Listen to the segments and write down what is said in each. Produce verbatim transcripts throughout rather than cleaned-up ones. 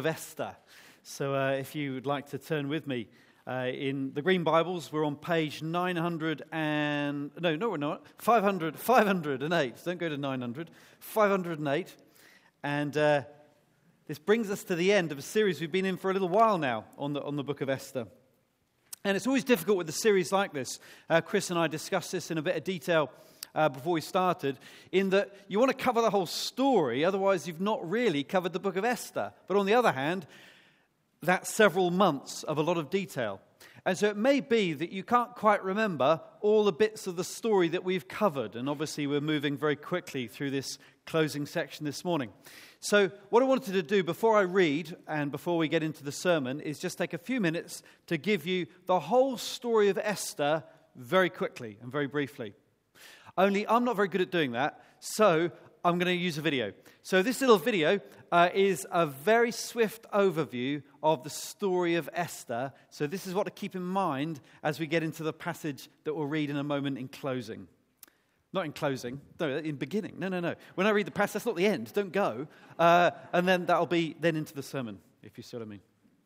of Esther. So uh, if you would like to turn with me uh, in the Green Bibles, we're on page nine hundred and... No, no, we're not. five hundred, five hundred eight. Don't go to nine hundred. five hundred eight. And uh, this brings us to the end of a series we've been in for a little while now on the, on the book of Esther. And it's always difficult with a series like this. Uh, Chris and I discussed this in a bit of detail uh, before we started, in that you want to cover the whole story, otherwise you've not really covered the book of Esther. But on the other hand, that's several months of a lot of detail. And so it may be that you can't quite remember all the bits of the story that we've covered. And obviously we're moving very quickly through this closing section this morning. So what I wanted to do before I read and before we get into the sermon is just take a few minutes to give you the whole story of Esther very quickly and very briefly. Only I'm not very good at doing that, so I'm going to use a video. So this little video uh, is a very swift overview of the story of Esther. So this is what to keep in mind as we get into the passage that we'll read in a moment in closing. Not in closing, no, in beginning. No, no, no. When I read the passage, that's not the end. Don't go. Uh, and then that'll be then into the sermon, if you see what I mean.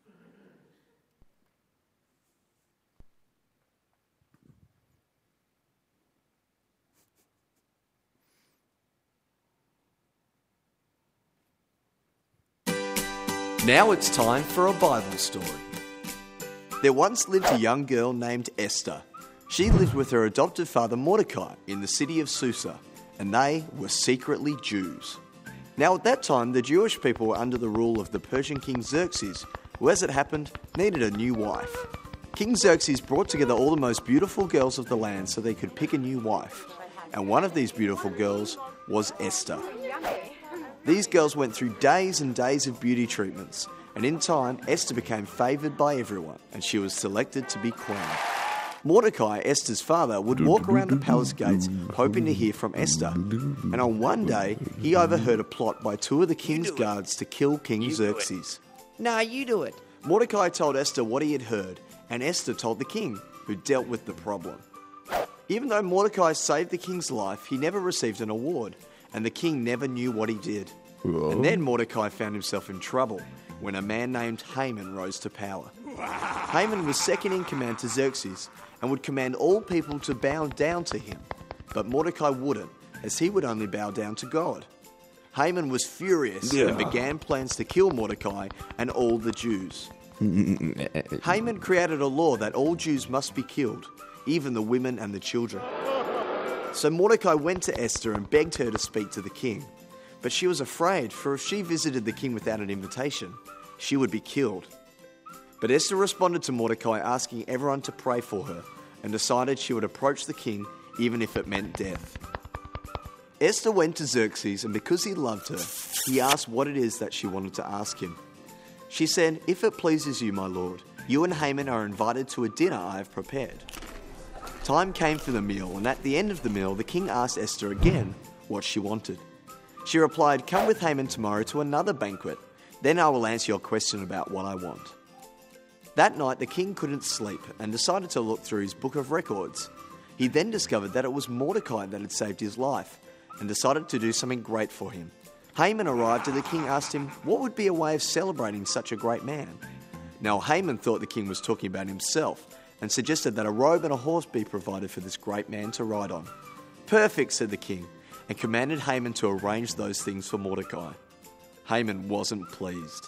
Now it's time for a Bible story. There once lived a young girl named Esther. She lived with her adopted father Mordecai in the city of Susa, and they were secretly Jews. Now at that time, the Jewish people were under the rule of the Persian king Xerxes, who, as it happened, needed a new wife. King Xerxes brought together all the most beautiful girls of the land so they could pick a new wife. And one of these beautiful girls was Esther. These girls went through days and days of beauty treatments, and in time, Esther became favoured by everyone, and she was selected to be queen. Mordecai, Esther's father, would walk around the palace gates hoping to hear from Esther. And on one day, he overheard a plot by two of the king's guards to kill King Xerxes. Nah, you do it. Mordecai told Esther what he had heard, and Esther told the king, who dealt with the problem. Even though Mordecai saved the king's life, he never received an award, and the king never knew what he did. Whoa. And then Mordecai found himself in trouble when a man named Haman rose to power. Haman was second in command to Xerxes and would command all people to bow down to him. But Mordecai wouldn't, as he would only bow down to God. Haman was furious yeah. and began plans to kill Mordecai and all the Jews. Haman created a law that all Jews must be killed, even the women and the children. So Mordecai went to Esther and begged her to speak to the king. But she was afraid, for if she visited the king without an invitation, she would be killed. But Esther responded to Mordecai, asking everyone to pray for her, and decided she would approach the king even if it meant death. Esther went to Xerxes, and because he loved her, he asked what it is that she wanted to ask him. She said, "If it pleases you, my lord, you and Haman are invited to a dinner I have prepared." Time came for the meal, and at the end of the meal, the king asked Esther again what she wanted. She replied, "Come with Haman tomorrow to another banquet. Then I will answer your question about what I want." That night, the king couldn't sleep and decided to look through his book of records. He then discovered that it was Mordecai that had saved his life and decided to do something great for him. Haman arrived and the king asked him what would be a way of celebrating such a great man. Now, Haman thought the king was talking about himself and suggested that a robe and a horse be provided for this great man to ride on. "Perfect," said the king, and commanded Haman to arrange those things for Mordecai. Haman wasn't pleased.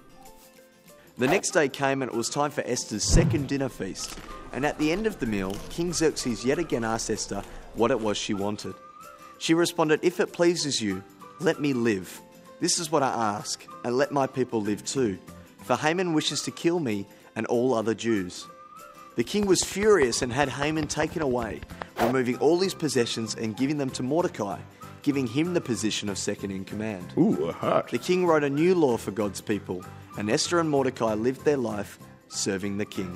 The next day came and it was time for Esther's second dinner feast. And at the end of the meal, King Xerxes yet again asked Esther what it was she wanted. She responded, "If it pleases you, let me live. This is what I ask, and let my people live too. For Haman wishes to kill me and all other Jews." The king was furious and had Haman taken away, removing all his possessions and giving them to Mordecai, giving him the position of second in command. Ooh, hot. The king wrote a new law for God's people, and Esther and Mordecai lived their life serving the king.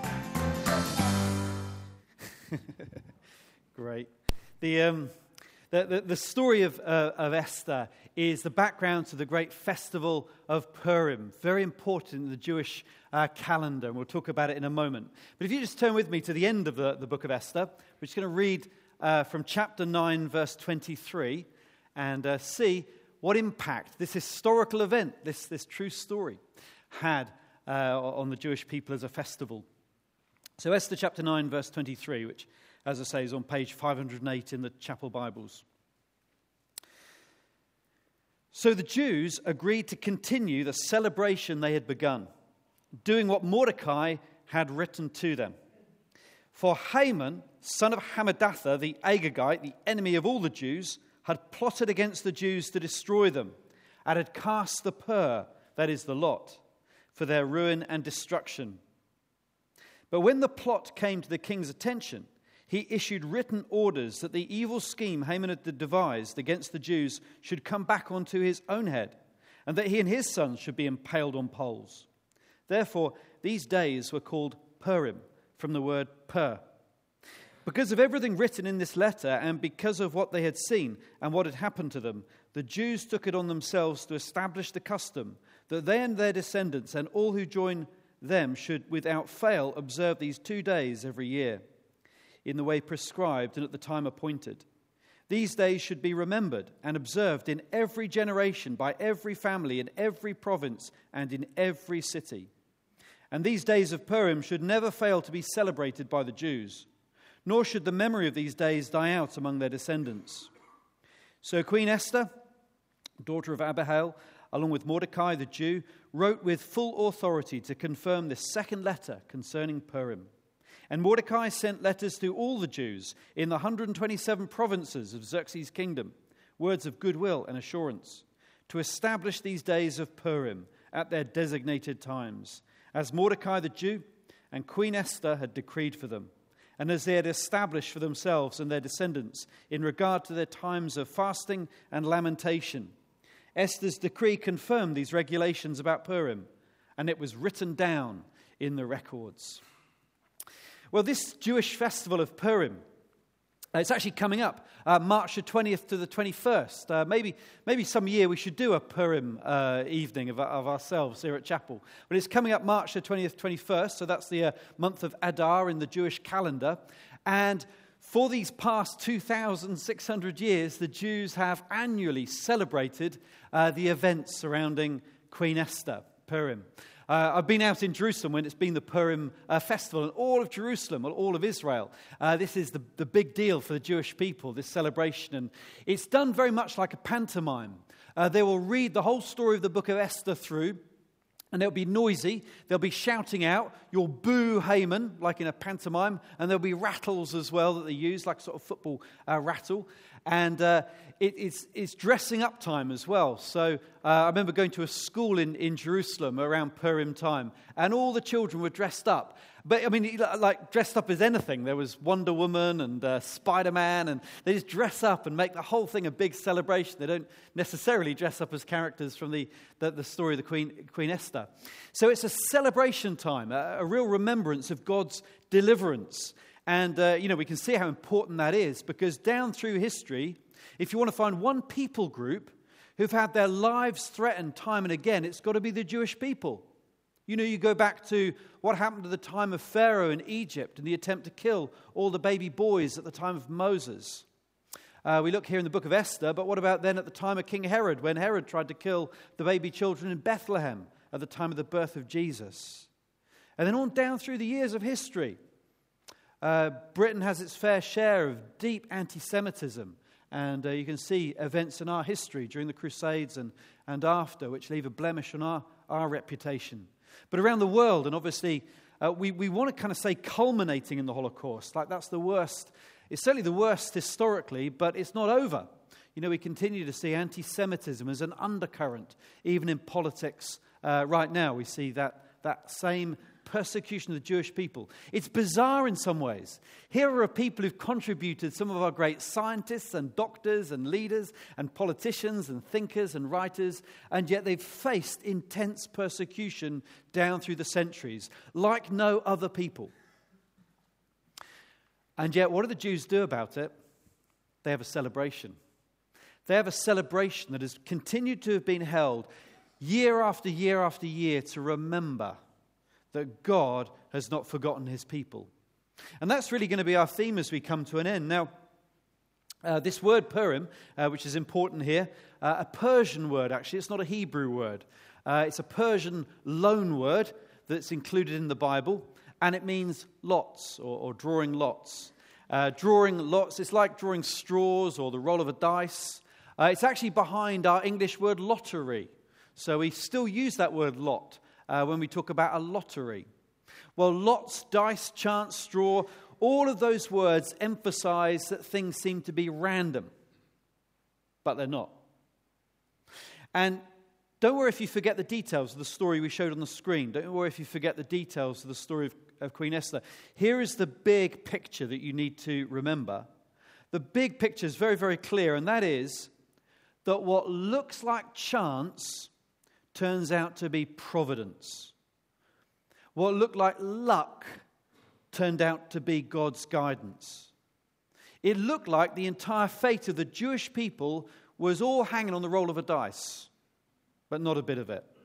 Great. The, um, the, the, the story of, uh, of Esther is the background to the great festival of Purim, very important in the Jewish uh, calendar, and we'll talk about it in a moment. But if you just turn with me to the end of the, the book of Esther, we're just going to read uh, from chapter nine, verse twenty-three, and uh, see what impact this historical event, this, this true story, had uh, on the Jewish people as a festival. So Esther chapter nine, verse twenty-three, which, as I say, is on page five hundred eight in the chapel Bibles. So the Jews agreed to continue the celebration they had begun, doing what Mordecai had written to them. For Haman, son of Hammedatha, the Agagite, the enemy of all the Jews, had plotted against the Jews to destroy them, and had cast the pur, that is the lot, for their ruin and destruction. But when the plot came to the king's attention, he issued written orders that the evil scheme Haman had devised against the Jews should come back onto his own head, and that he and his sons should be impaled on poles. Therefore, these days were called Purim, from the word pur. Because of everything written in this letter, and because of what they had seen and what had happened to them, the Jews took it on themselves to establish the custom that they and their descendants and all who join them should without fail observe these two days every year, in the way prescribed and at the time appointed. These days should be remembered and observed in every generation by every family in every province and in every city. And these days of Purim should never fail to be celebrated by the Jews, nor should the memory of these days die out among their descendants. So Queen Esther, daughter of Abihail, along with Mordecai the Jew, wrote with full authority to confirm this second letter concerning Purim. And Mordecai sent letters to all the Jews in the one hundred twenty-seven provinces of Xerxes' kingdom, words of goodwill and assurance, to establish these days of Purim at their designated times, as Mordecai the Jew and Queen Esther had decreed for them, and as they had established for themselves and their descendants in regard to their times of fasting and lamentation. Esther's decree confirmed these regulations about Purim, and it was written down in the records. Well, this Jewish festival of Purim, uh, it's actually coming up uh, March the twentieth to the twenty-first. Uh, maybe maybe some year we should do a Purim uh, evening of, of ourselves here at Chapel. But it's coming up March the twentieth, twenty-first, so that's the uh, month of Adar in the Jewish calendar. And for these past two thousand six hundred years, the Jews have annually celebrated uh, the events surrounding Queen Esther, Purim. Uh, I've been out in Jerusalem when it's been the Purim uh, festival, and all of Jerusalem, or all of Israel. Uh, this is the, the big deal for the Jewish people, this celebration. And it's done very much like a pantomime. Uh, they will read the whole story of the book of Esther through, and they'll be noisy. They'll be shouting out, "You'll boo Haman," like in a pantomime. And there'll be rattles as well that they use, like sort of football uh, rattle. And uh, it, it's, it's dressing up time as well. So uh, I remember going to a school in, in Jerusalem around Purim time, and all the children were dressed up. But, I mean, like dressed up as anything. There was Wonder Woman and uh, Spider-Man, and they just dress up and make the whole thing a big celebration. They don't necessarily dress up as characters from the, the, the story of the Queen, Queen Esther. So it's a celebration time, a, a real remembrance of God's deliverance. And, uh, you know, we can see how important that is, because down through history, if you want to find one people group who've had their lives threatened time and again, it's got to be the Jewish people. You know, you go back to what happened to the time of Pharaoh in Egypt and the attempt to kill all the baby boys at the time of Moses. Uh, we look here in the book of Esther, but what about then at the time of King Herod, when Herod tried to kill the baby children in Bethlehem at the time of the birth of Jesus? And then on down through the years of history, uh, Britain has its fair share of deep anti-Semitism. And uh, you can see events in our history during the Crusades and, and after, which leave a blemish on our, our reputation. But around the world, and obviously, uh, we, we want to kind of say culminating in the Holocaust, like that's the worst. It's certainly the worst historically, but it's not over. You know, we continue to see anti-Semitism as an undercurrent, even in politics uh, right now. We see that, that same persecution of the Jewish people. It's bizarre in some ways. Here are people who've contributed, some of our great scientists and doctors and leaders and politicians and thinkers and writers, and yet they've faced intense persecution down through the centuries, like no other people. And yet, what do the Jews do about it? They have a celebration. They have a celebration that has continued to have been held year after year after year to remember that God has not forgotten his people. And that's really going to be our theme as we come to an end. Now, Uh, this word Purim, uh, which is important here, uh, a Persian word actually, it's not a Hebrew word. Uh, it's a Persian loan word that's included in the Bible, and it means lots, or, or drawing lots. Uh, drawing lots, it's like drawing straws or the roll of a dice. Uh, it's actually behind our English word lottery. So we still use that word lot uh, when we talk about a lottery. Well, lots, dice, chance, straw, all of those words emphasize that things seem to be random, but they're not. And don't worry if you forget the details of the story we showed on the screen. Don't worry if you forget the details of the story of, of Queen Esther. Here is the big picture that you need to remember. The big picture is very, very clear, and that is that what looks like chance turns out to be providence. What looked like luck turned out to be God's guidance. It looked like the entire fate of the Jewish people was all hanging on the roll of a dice, but not a bit of it.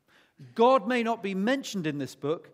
God may not be mentioned in this book,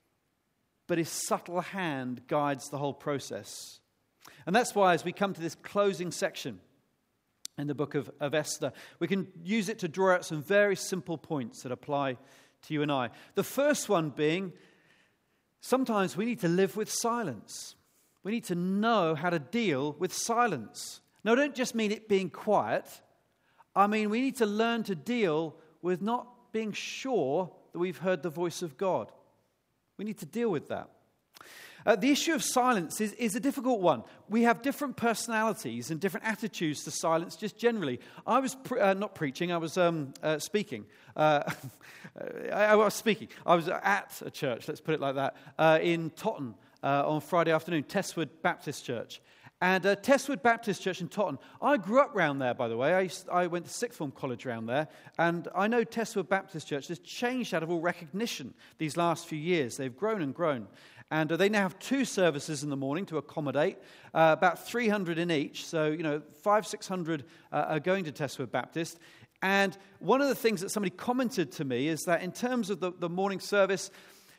but his subtle hand guides the whole process. And that's why as we come to this closing section in the book of, of Esther, we can use it to draw out some very simple points that apply to you and I. The first one being, sometimes we need to live with silence. We need to know how to deal with silence. Now, I don't just mean it being quiet. I mean, we need to learn to deal with not being sure that we've heard the voice of God. We need to deal with that. Uh, the issue of silence is, is a difficult one. We have different personalities and different attitudes to silence just generally. I was pre- uh, not preaching, I was um, uh, speaking. Uh, I, I was speaking. I was at a church, let's put it like that, uh, in Totton uh, on Friday afternoon, Testwood Baptist Church. And uh, Testwood Baptist Church in Totton, I grew up round there, by the way. I, used, I went to sixth form college round there. And I know Testwood Baptist Church has changed out of all recognition these last few years. They've grown and grown. And uh, they now have two services in the morning to accommodate, uh, about three hundred in each. So, you know, five, six hundred uh, are going to Testwood Baptist. And one of the things that somebody commented to me is that in terms of the, the morning service,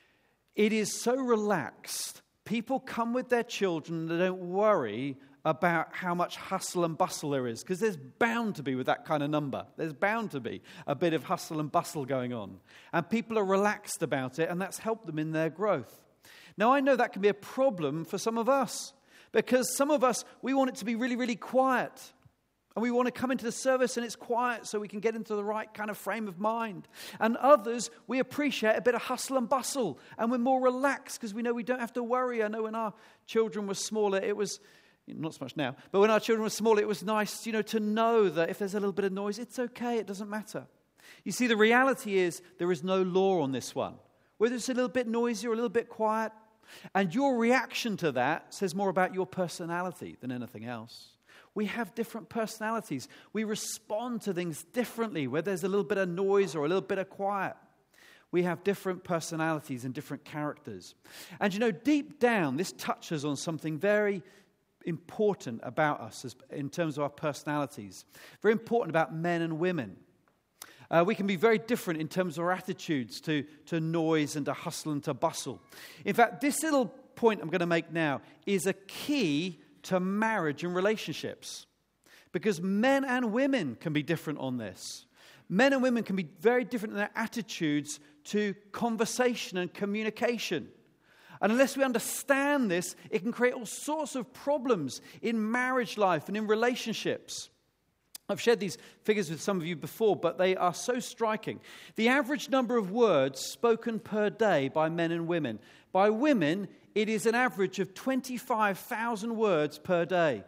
it is so relaxed. People come with their children and they don't worry about how much hustle and bustle there is, because there's bound to be with that kind of number. There's bound to be a bit of hustle and bustle going on. And people are relaxed about it, and that's helped them in their growth. Now, I know that can be a problem for some of us, because some of us, we want it to be really, really quiet. And we want to come into the service and it's quiet so we can get into the right kind of frame of mind. And others, we appreciate a bit of hustle and bustle. And we're more relaxed because we know we don't have to worry. I know when our children were smaller, it was, not so much now, but when our children were smaller, it was nice, you know, to know that if there's a little bit of noise, it's okay, it doesn't matter. You see, the reality is there is no law on this one. Whether it's a little bit noisy or a little bit quiet. And your reaction to that says more about your personality than anything else. We have different personalities. We respond to things differently, where there's a little bit of noise or a little bit of quiet. We have different personalities and different characters. And you know, deep down, this touches on something very important about us as, in terms of our personalities. Very important about men and women. Uh, we can be very different in terms of our attitudes to, to noise and to hustle and to bustle. In fact, this little point I'm going to make now is a key to marriage and relationships. Because men and women can be different on this. Men and women can be very different in their attitudes to conversation and communication. And unless we understand this, it can create all sorts of problems in marriage life and in relationships. I've shared these figures with some of you before, but they are so striking. The average number of words spoken per day by men and women. By women, it is an average of twenty-five thousand words per day.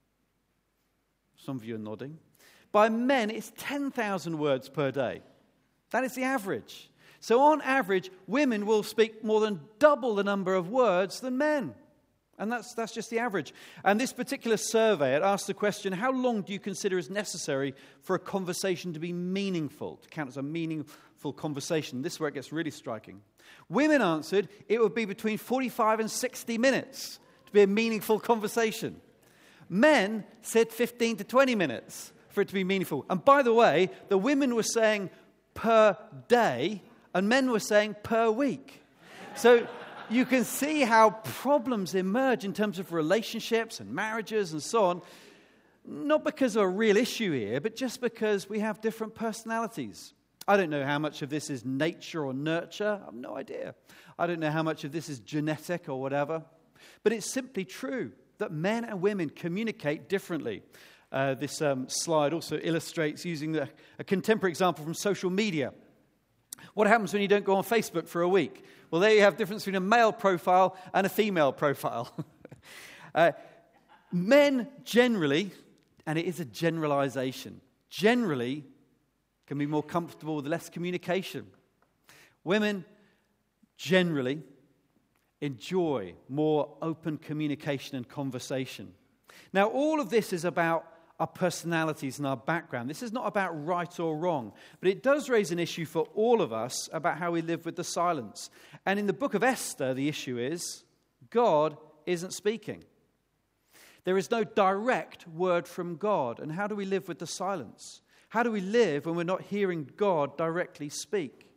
Some of you are nodding. By men, it's ten thousand words per day. That is the average. So on average, women will speak more than double the number of words than men. And that's that's just the average. And this particular survey, it asked the question, how long do you consider is necessary for a conversation to be meaningful, to count as a meaningful conversation? This is where it gets really striking. Women answered it would be between forty-five and sixty minutes to be a meaningful conversation. Men said fifteen to twenty minutes for it to be meaningful. And by the way, the women were saying per day and men were saying per week. So you can see how problems emerge in terms of relationships and marriages and so on. Not because of a real issue here, but just because we have different personalities. I don't know how much of this is nature or nurture. I have no idea. I don't know how much of this is genetic or whatever. But it's simply true that men and women communicate differently. Uh, this um, slide also illustrates using the, a contemporary example from social media. What happens when you don't go on Facebook for a week? Well, there you have the difference between a male profile and a female profile. uh, men generally, and it is a generalization, generally can be more comfortable with less communication. Women generally enjoy more open communication and conversation. Now, all of this is about our personalities and our background. This is not about right or wrong, but it does raise an issue for all of us about how we live with the silence. And in the book of Esther, the issue is God isn't speaking. There is no direct word from God. And how do we live with the silence? How do we live when we're not hearing God directly speak?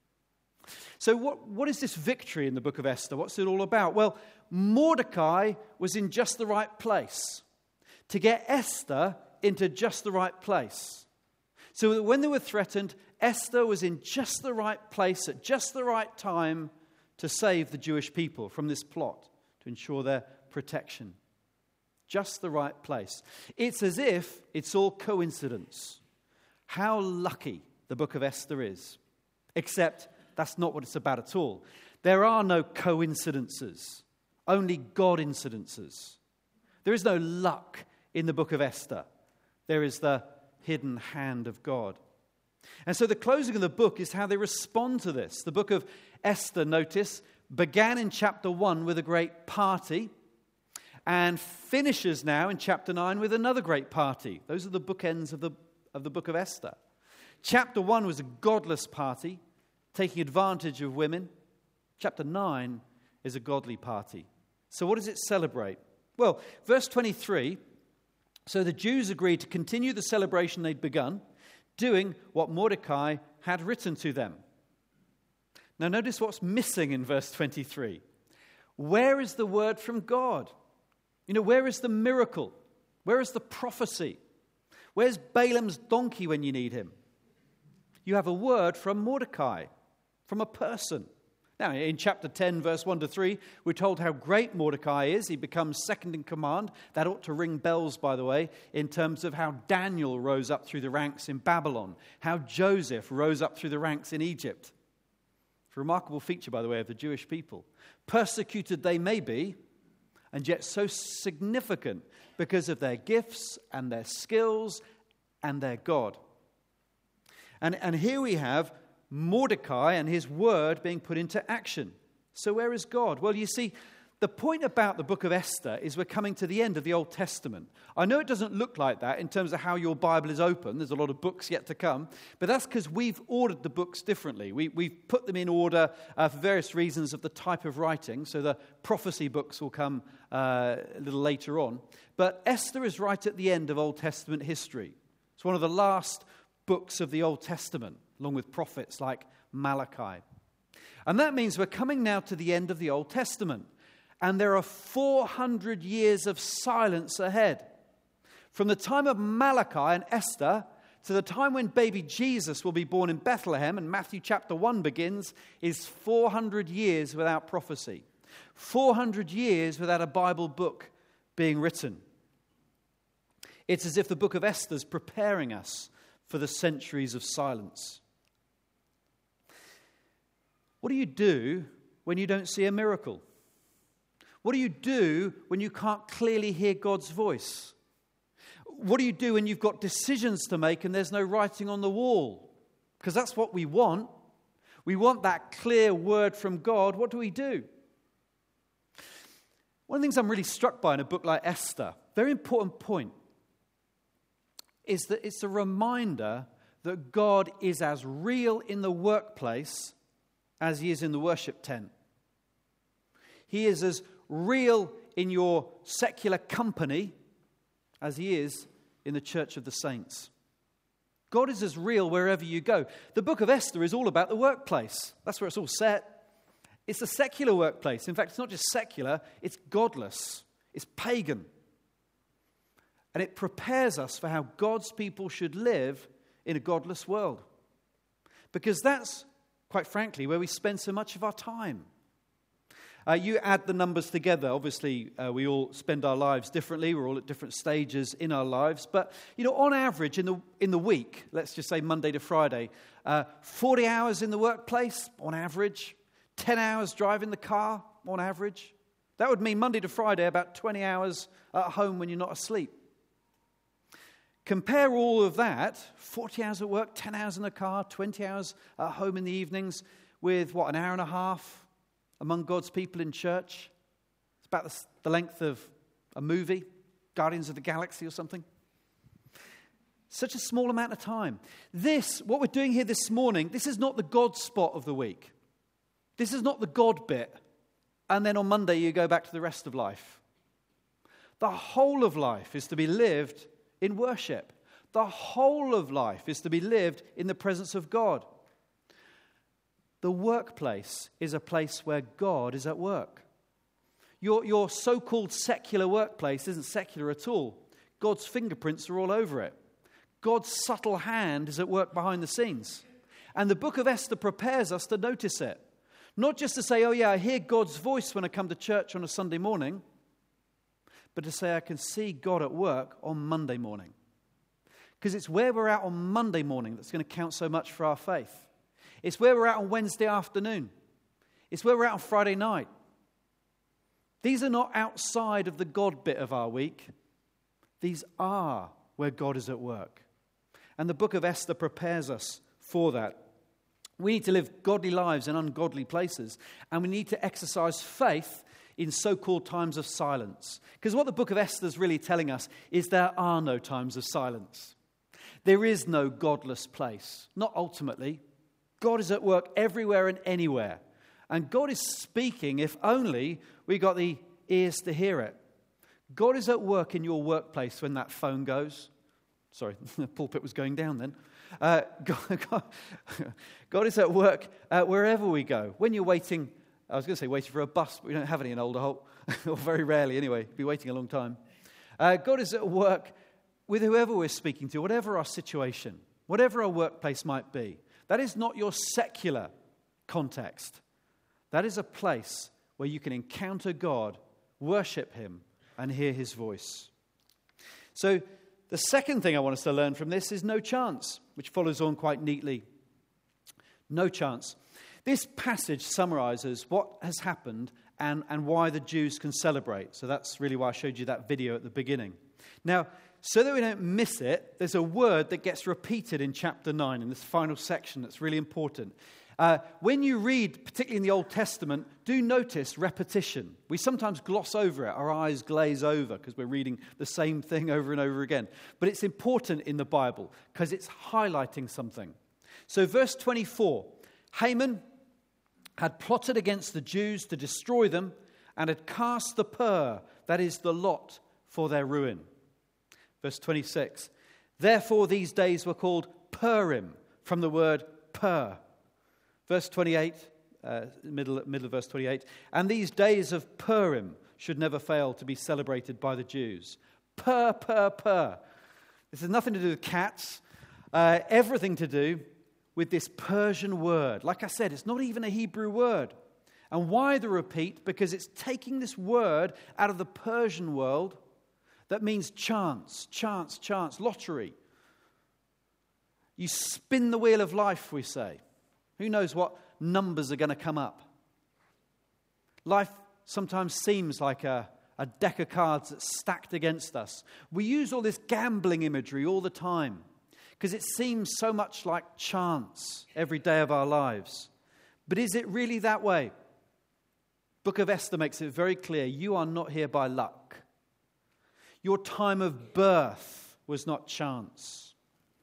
So what, what is this victory in the book of Esther? What's it all about? Well, Mordecai was in just the right place to get Esther into just the right place. So that when they were threatened, Esther was in just the right place at just the right time to save the Jewish people from this plot, to ensure their protection. Just the right place. It's as if it's all coincidence. How lucky the book of Esther is. Except that's not what it's about at all. There are no coincidences, only God incidences. There is no luck in the book of Esther. There is the hidden hand of God. And so the closing of the book is how they respond to this. The book of Esther, notice, began in chapter one with a great party and finishes now in chapter nine with another great party. Those are the bookends of the of the book of Esther. Chapter one was a godless party, taking advantage of women. Chapter nine is a godly party. So what does it celebrate? Well, verse twenty-three, so the Jews agreed to continue the celebration they'd begun, doing what Mordecai had written to them. Now notice what's missing in verse twenty-three. Where is the word from God? You know, where is the miracle? Where is the prophecy? Where's Balaam's donkey when you need him? You have a word from Mordecai, from a person. Now, in chapter ten, verse one to three, we're told how great Mordecai is. He becomes second in command. That ought to ring bells, by the way, in terms of how Daniel rose up through the ranks in Babylon, how Joseph rose up through the ranks in Egypt. It's a remarkable feature, by the way, of the Jewish people. Persecuted they may be, and yet so significant because of their gifts and their skills and their God. And, and here we have Mordecai and his word being put into action. So where is God? Well, you see, the point about the book of Esther is we're coming to the end of the Old Testament. I know it doesn't look like that in terms of how your Bible is open. There's a lot of books yet to come. But that's because we've ordered the books differently. We, we've put them in order uh, for various reasons of the type of writing. So the prophecy books will come uh, a little later on. But Esther is right at the end of Old Testament history. It's one of the last books of the Old Testament, along with prophets like Malachi. And that means we're coming now to the end of the Old Testament. And there are four hundred years of silence ahead. From the time of Malachi and Esther to the time when baby Jesus will be born in Bethlehem, and Matthew chapter one begins, is four hundred years without prophecy. four hundred years without a Bible book being written. It's as if the book of Esther is preparing us for the centuries of silence. What do you do when you don't see a miracle? What do you do when you can't clearly hear God's voice? What do you do when you've got decisions to make and there's no writing on the wall? Because that's what we want. We want that clear word from God. What do we do? One of the things I'm really struck by in a book like Esther, very important point, is that it's a reminder that God is as real in the workplace as he is in the worship tent. He is as real in your secular company as he is in the church of the saints. God is as real wherever you go. The book of Esther is all about the workplace. That's where it's all set. It's a secular workplace. In fact, it's not just secular, it's godless. It's pagan. And it prepares us for how God's people should live in a godless world. Because that's, quite frankly, where we spend so much of our time. Uh, you add the numbers together. Obviously, uh, we all spend our lives differently. We're all at different stages in our lives. But, you know, on average, in the in the week, let's just say Monday to Friday, uh, forty hours in the workplace, on average. ten hours driving the car, on average. That would mean Monday to Friday, about twenty hours at home when you're not asleep. Compare all of that, forty hours at work, ten hours in the car, twenty hours at home in the evenings, with, what, an hour and a half among God's people in church. It's about the, the length of a movie, Guardians of the Galaxy or something. Such a small amount of time. This, what we're doing here this morning, this is not the God spot of the week. This is not the God bit. And then on Monday you go back to the rest of life. The whole of life is to be lived in worship. The whole of life is to be lived in the presence of God. The workplace is a place where God is at work. Your, your so-called secular workplace isn't secular at all. God's fingerprints are all over it. God's subtle hand is at work behind the scenes. And the book of Esther prepares us to notice it. Not just to say, oh yeah, I hear God's voice when I come to church on a Sunday morning, but to say I can see God at work on Monday morning. Because it's where we're at on Monday morning that's going to count so much for our faith. It's where we're at on Wednesday afternoon. It's where we're at on Friday night. These are not outside of the God bit of our week. These are where God is at work. And the book of Esther prepares us for that. We need to live godly lives in ungodly places. And we need to exercise faith in so-called times of silence. Because what the book of Esther is really telling us is there are no times of silence. There is no godless place. Not ultimately. God is at work everywhere and anywhere. And God is speaking if only we got the ears to hear it. God is at work in your workplace when that phone goes. Sorry, the pulpit was going down then. Uh, God, God, God is at work uh, wherever we go. When you're waiting, I was going to say waiting for a bus, but we don't have any in Alderholt, or very rarely anyway, be waiting a long time. Uh, God is at work with whoever we're speaking to, whatever our situation, whatever our workplace might be. That is not your secular context. That is a place where you can encounter God, worship Him, and hear His voice. So the second thing I want us to learn from this is no chance, which follows on quite neatly. No chance. This passage summarizes what has happened and, and why the Jews can celebrate. So that's really why I showed you that video at the beginning. Now, so that we don't miss it, there's a word that gets repeated in chapter nine, in this final section that's really important. Uh, when you read, particularly in the Old Testament, do notice repetition. We sometimes gloss over it. Our eyes glaze over because we're reading the same thing over and over again. But it's important in the Bible because it's highlighting something. So verse twenty-four, Haman had plotted against the Jews to destroy them and had cast the pur, that is the lot, for their ruin. Verse twenty-six, therefore these days were called Purim, from the word pur. Verse twenty-eight, uh, middle, middle of verse twenty-eight, and these days of Purim should never fail to be celebrated by the Jews. Pur, pur, pur. This has nothing to do with cats, uh, everything to do with this Persian word. Like I said, it's not even a Hebrew word. And why the repeat? Because it's taking this word out of the Persian world that means chance, chance, chance, lottery. You spin the wheel of life, we say. Who knows what numbers are going to come up? Life sometimes seems like a, a deck of cards that's stacked against us. We use all this gambling imagery all the time because it seems so much like chance every day of our lives. But is it really that way? Book of Esther makes it very clear. You are not here by luck. Your time of birth was not chance.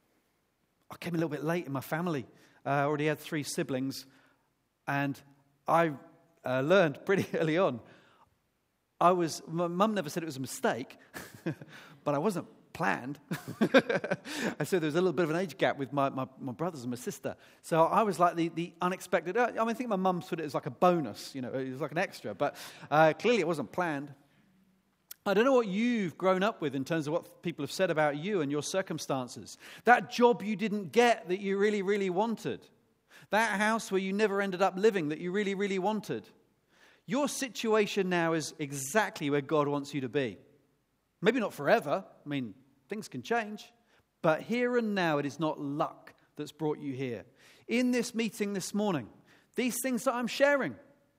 I came a little bit late in my family. Uh, I already had three siblings, and I uh, learned pretty early on. I was, my mum never said it was a mistake, but I wasn't planned. And so there was a little bit of an age gap with my, my, my brothers and my sister. So I was like the, the unexpected. I, mean, I think my mum put it as like a bonus, you know, it was like an extra, but uh, clearly it wasn't planned. I don't know what you've grown up with in terms of what people have said about you and your circumstances. That job you didn't get that you really, really wanted. That house where you never ended up living that you really, really wanted. Your situation now is exactly where God wants you to be. Maybe not forever. I mean, things can change. But here and now, it is not luck that's brought you here. In this meeting this morning, these things that I'm sharing,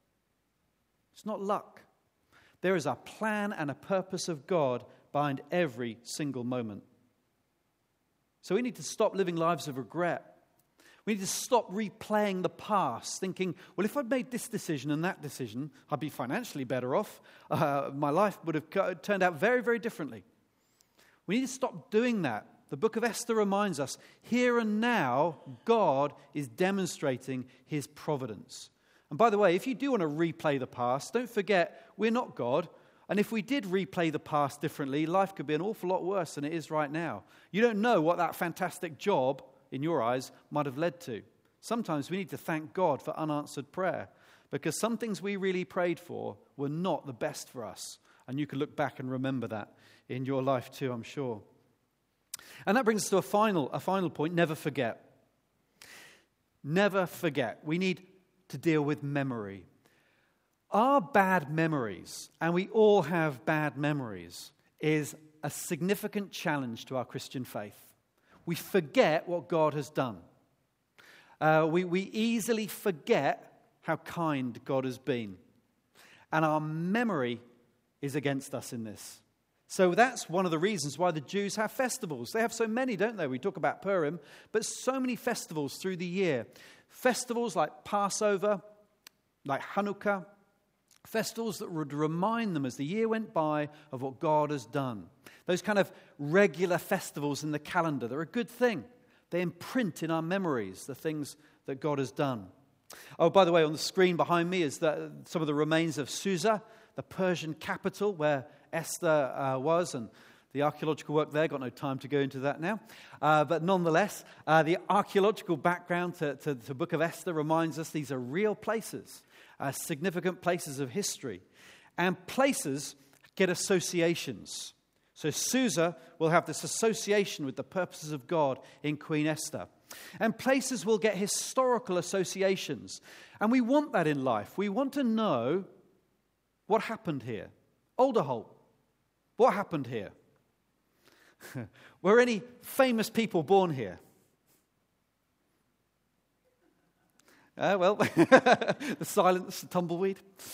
it's not luck. There is a plan and a purpose of God behind every single moment. So we need to stop living lives of regret. We need to stop replaying the past, thinking, well, if I'd made this decision and that decision, I'd be financially better off. Uh, my life would have turned out very, very differently. We need to stop doing that. The book of Esther reminds us, here and now, God is demonstrating his providence. And by the way, if you do want to replay the past, don't forget, we're not God. And if we did replay the past differently, life could be an awful lot worse than it is right now. You don't know what that fantastic job, in your eyes, might have led to. Sometimes we need to thank God for unanswered prayer, because some things we really prayed for were not the best for us. And you can look back and remember that in your life too, I'm sure. And that brings us to a final, a final point, never forget. Never forget. We need to deal with memory. Our bad memories, and we all have bad memories, is a significant challenge to our Christian faith. We forget what God has done. Uh, we, we easily forget how kind God has been. And our memory is against us in this. So that's one of the reasons why the Jews have festivals. They have so many, don't they? We talk about Purim, but so many festivals through the year. Festivals like Passover, like Hanukkah, festivals that would remind them as the year went by of what God has done. Those kind of regular festivals in the calendar, they're a good thing. They imprint in our memories the things that God has done. Oh, by the way, on the screen behind me is the, some of the remains of Susa, the Persian capital where Esther uh, was, and the archaeological work there. Got no time to go into that now. Uh, but nonetheless, uh, the archaeological background to, to the book of Esther reminds us these are real places, uh, significant places of history. And places get associations. So Susa will have this association with the purposes of God in Queen Esther. And places will get historical associations. And we want that in life. We want to know what happened here. Alderholt, what happened here? Were any famous people born here? Uh, well, the silence, the tumbleweed.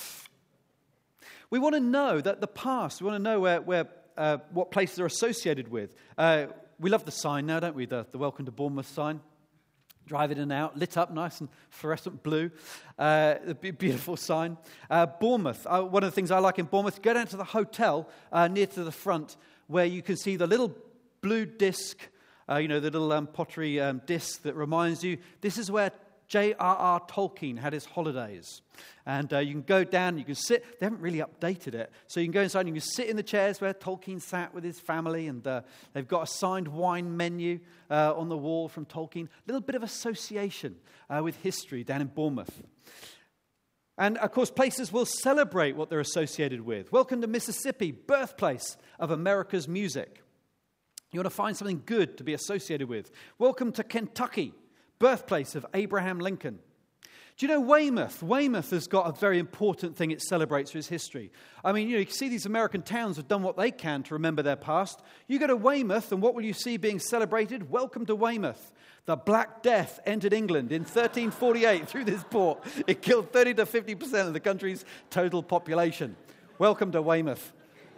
We want to know that the past. We want to know where, where uh, what places are associated with. Uh, we love the sign now, don't we? The, the Welcome to Bournemouth sign. Drive in and out, lit up nice and fluorescent blue. Uh, a beautiful sign. Uh, Bournemouth. Uh, one of the things I like in Bournemouth, go down to the hotel uh, near to the front where you can see the little blue disc, uh, you know, the little um, pottery um, disc that reminds you, this is where J R R Tolkien had his holidays. And uh, you can go down, you can sit. They haven't really updated it. So you can go inside and you can sit in the chairs where Tolkien sat with his family. And uh, they've got a signed wine menu uh, on the wall from Tolkien. A little bit of association uh, with history down in Bournemouth. And, of course, places will celebrate what they're associated with. Welcome to Mississippi, birthplace of America's music. You want to find something good to be associated with. Welcome to Kentucky, birthplace of Abraham Lincoln. Do you know Weymouth? Weymouth has got a very important thing it celebrates for its history. I mean, you know, you can see these American towns have done what they can to remember their past. You go to Weymouth, and what will you see being celebrated? Welcome to Weymouth. The Black Death entered England in thirteen forty-eight through this port. It killed thirty to fifty percent of the country's total population. Welcome to Weymouth.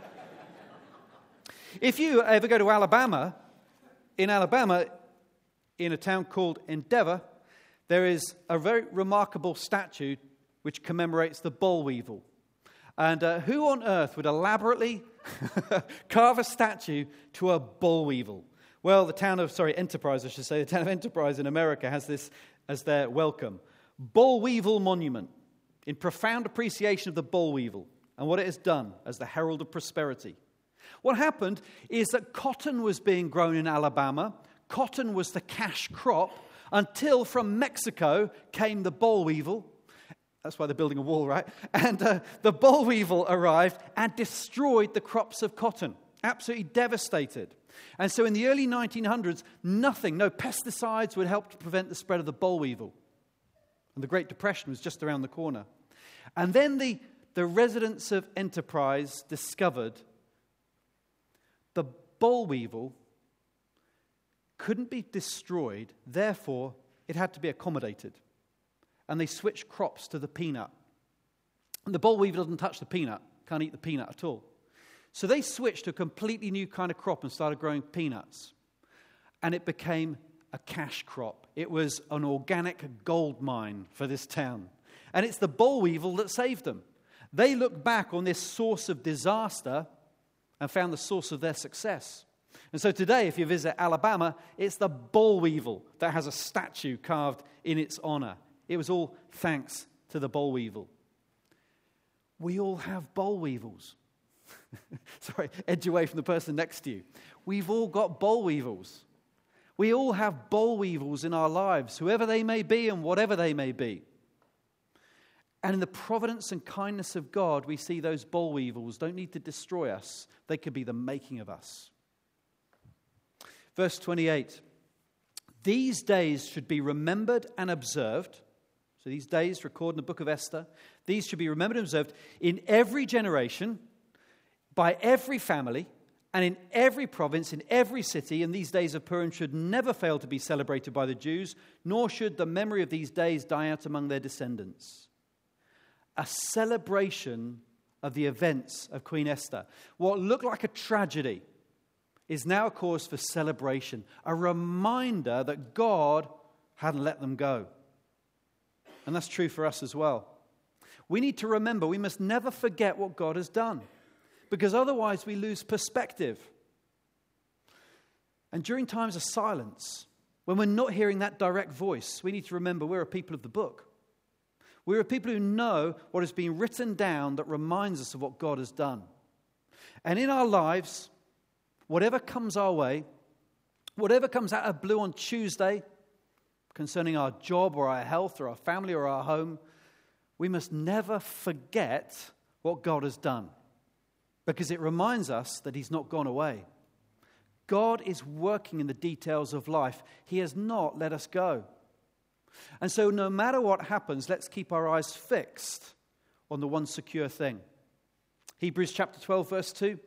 If you ever go to Alabama, in Alabama, in a town called Endeavor, there is a very remarkable statue which commemorates the boll weevil. And uh, who on earth would elaborately carve a statue to a boll weevil? Well, the town of, sorry, Enterprise, I should say, the town of Enterprise in America has this as their welcome. Boll weevil monument, in profound appreciation of the boll weevil and what it has done as the herald of prosperity. What happened is that cotton was being grown in Alabama. Cotton was the cash crop until from Mexico came the boll weevil. That's why they're building a wall, right? And uh, the boll weevil arrived and destroyed the crops of cotton. Absolutely devastated. And so in the early nineteen hundreds, nothing, no pesticides would help to prevent the spread of the boll weevil. And the Great Depression was just around the corner. And then the, the residents of Enterprise discovered the boll weevil couldn't be destroyed, therefore it had to be accommodated. And they switched crops to the peanut. And the boll weevil doesn't touch the peanut, can't eat the peanut at all. So they switched to a completely new kind of crop and started growing peanuts. And it became a cash crop. It was an organic gold mine for this town. And it's the boll weevil that saved them. They looked back on this source of disaster and found the source of their success. And so today, if you visit Alabama, it's the boll weevil that has a statue carved in its honor. It was all thanks to the boll weevil. We all have boll weevils. Sorry, edge away from the person next to you. We've all got boll weevils. We all have boll weevils in our lives, whoever they may be and whatever they may be. And in the providence and kindness of God, we see those boll weevils don't need to destroy us. They could be the making of us. Verse twenty-eight. These days should be remembered and observed. So these days recorded in the book of Esther. These should be remembered and observed in every generation, by every family, and in every province, in every city. And these days of Purim should never fail to be celebrated by the Jews, nor should the memory of these days die out among their descendants. A celebration of the events of Queen Esther. What looked like a tragedy is now a cause for celebration, a reminder that God hadn't let them go. And that's true for us as well. We need to remember, we must never forget what God has done, because otherwise we lose perspective. And during times of silence, when we're not hearing that direct voice, we need to remember we're a people of the book. We're a people who know what has been written down that reminds us of what God has done. And in our lives, whatever comes our way, whatever comes out of blue on Tuesday, concerning our job or our health or our family or our home, we must never forget what God has done, because it reminds us that He's not gone away. God is working in the details of life. He has not let us go. And so no matter what happens, let's keep our eyes fixed on the one secure thing. Hebrews chapter twelve, verse two.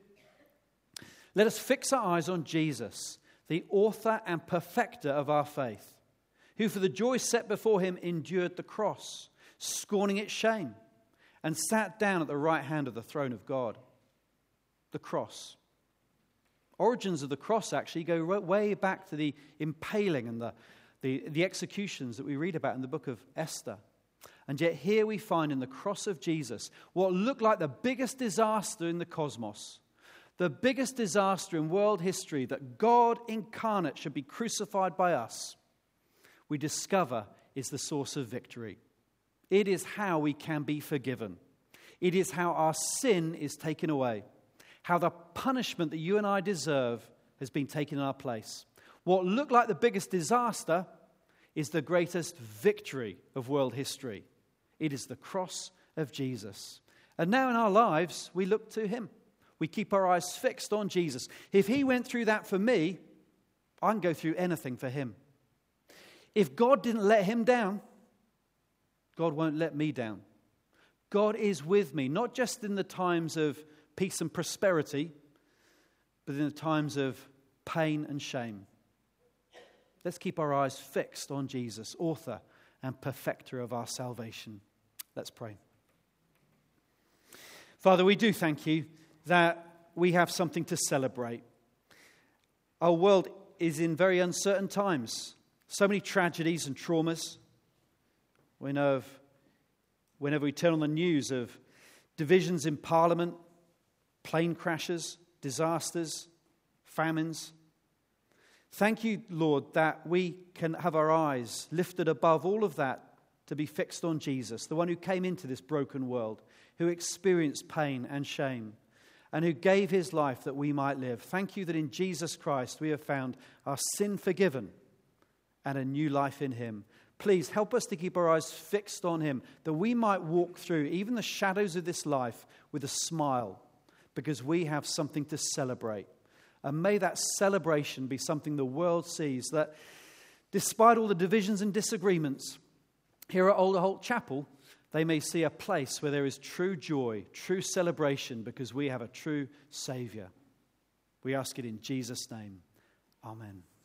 Let us fix our eyes on Jesus, the author and perfecter of our faith, who for the joy set before Him endured the cross, scorning its shame, and sat down at the right hand of the throne of God. The cross. Origins of the cross actually go way back to the impaling and the, the, the executions that we read about in the book of Esther. And yet here we find in the cross of Jesus what looked like the biggest disaster in the cosmos, the biggest disaster in world history, that God incarnate should be crucified by us, we discover is the source of victory. It is how we can be forgiven. It is how our sin is taken away. How the punishment that you and I deserve has been taken in our place. What looked like the biggest disaster is the greatest victory of world history. It is the cross of Jesus. And now in our lives, we look to Him. We keep our eyes fixed on Jesus. If He went through that for me, I can go through anything for Him. If God didn't let Him down, God won't let me down. God is with me, not just in the times of peace and prosperity, but in the times of pain and shame. Let's keep our eyes fixed on Jesus, author and perfecter of our salvation. Let's pray. Father, we do thank You that we have something to celebrate. Our world is in very uncertain times. So many tragedies and traumas. We know of, whenever we turn on the news, of divisions in Parliament, plane crashes, disasters, famines. Thank You, Lord, that we can have our eyes lifted above all of that to be fixed on Jesus, the one who came into this broken world, who experienced pain and shame, and who gave His life that we might live. Thank You that in Jesus Christ we have found our sin forgiven and a new life in Him. Please help us to keep our eyes fixed on him, that we might walk through even the shadows of this life with a smile, because we have something to celebrate. And may that celebration be something the world sees, that despite all the divisions and disagreements, here at Alder Holt Chapel, they may see a place where there is true joy, true celebration, because we have a true Savior. We ask it in Jesus' name. Amen.